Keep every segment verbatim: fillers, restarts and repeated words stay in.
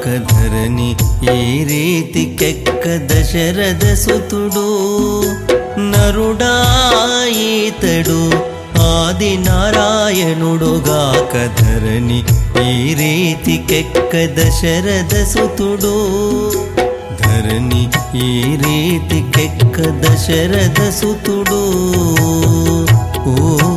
ధరణి ఈ రీతికెక్క దశరథ సుతుడు నరుడా ఈతడు ఆది నారాయణుడుగాక ధరణి ఈ రీతికెక్క దశరథ సుతుడు ధరణి ఈ రీతికెక్క దశరథ సుతుడు ఓ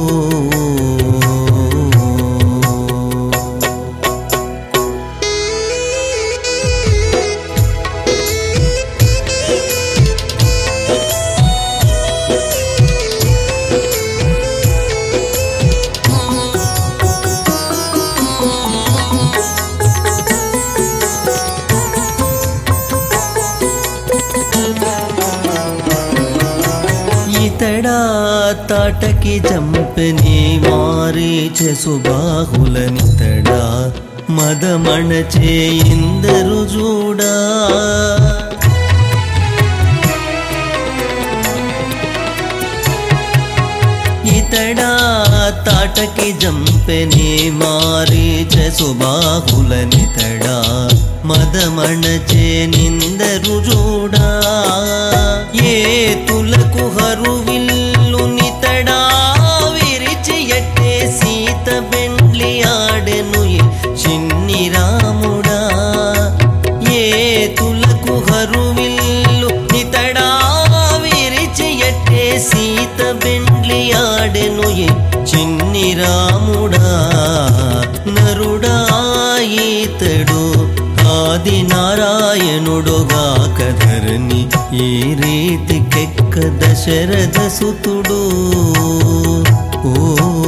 ఇతడా తాటకి చంపెని మారీచ సుబాహులనితడా మదమణచే ఇందరు చూడా ఇతడా తాటకి జంపెని మారీచ సుబాహులనితడా మదమణచే నిందరు చూడా ఏ తులకు హరువిల్లు నితడా విరిచి ఎట్టే సీత బెండ్లి ఆడెను చిన్ని రాముడా ఏ తులకు హరువిల్లు నితడా విరిచి ఎట్టే సీత బెండ్లి ఆడెను చిన్ని రాముడా నరుడా ఈతడు ఆది నారాయణుడుగాక ధరణి ఈ రీతికెక్క దశరథ సుతుడు ఓ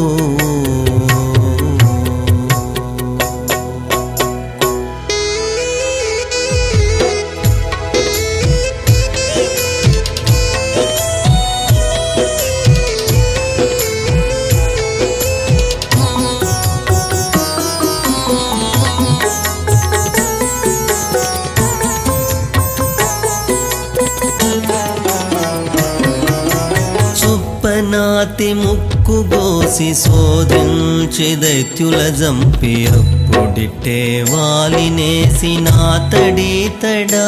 నాతి ముక్కు గోసి శోధించి దైత్యుల జంపి అప్పుడిట్టే వాలినేసి నాతడీతడా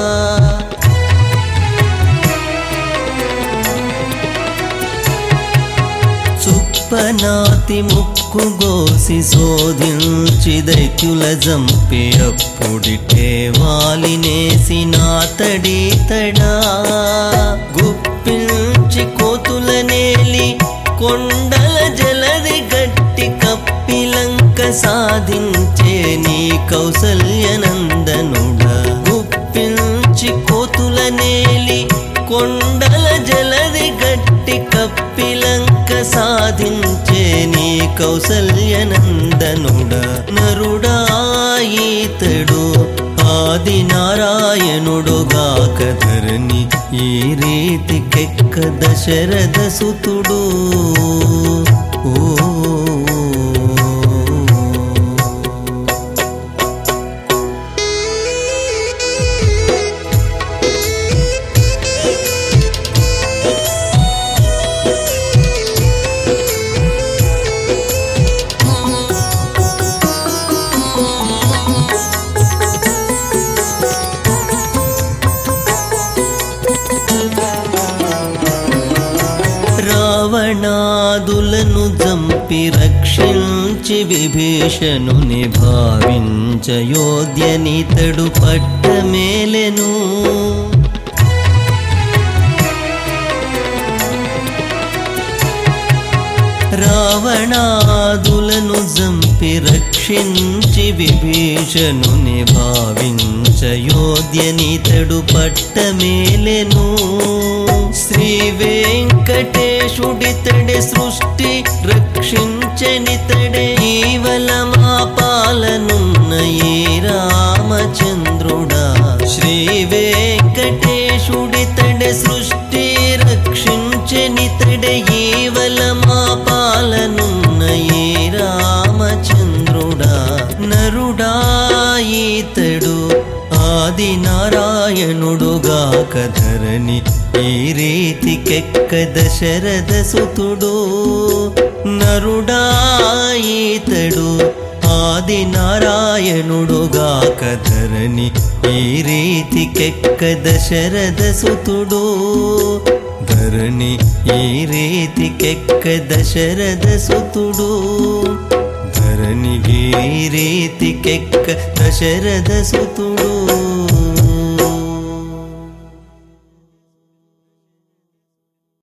చుప్పనాతి ముక్కు గోసి శోధించి దైత్యుల జంపి అప్పుడిట్టే వాలినేసి నాతడీతడా గుప్పించి కోతుల నేలి కొండల జలది గట్టి కప్పిలంక సాధించే నీ కౌసల్యనందనుడా గుప్పించి కోతుల నేలి కొండల జలది గట్టి కప్పిలంక సాధించే నీ కౌసల్యనందనుడా నరుడా ఈతడు ఆది నారాయణుడుగాక ధరణి ఈ రీతికెక్క దశరథ సుతుడు ఓ రావణాదులను జంపి రక్షించి విభీషణుని భావించయోధ్యనితడు పట్టమేలెను రావణాదులను జంపి రక్షించి విభీషణుని భావించయోధ్యనితడు పట్టమేలెను శ్రీ వెంకటేశుడితడే సృష్టి రక్షించనితడే ఈవల మా పాలనున్న ఏ రామచంద్రుడా శ్రీ వెంకటేశుడితడే సృష్టి రక్షించనితడే ఈవల మా పాలనున్న ఏ రామచంద్రుడా నరుడా ఈతడు ఆది నారాయణుడుగాక ధరణి ఈ రీతికెక్క దశరథ సుతుడు నరుడా ఈతడు ఆది నారాయణ నారాయణుడుగాక ధరణి ఈ రీతికెక్క దశరథ సుతుడు ధరణి ఈ రీతికెక్క దశరథ సుతుడు ధరణి ఈ రీతికెక్క దశరథ సుతుడు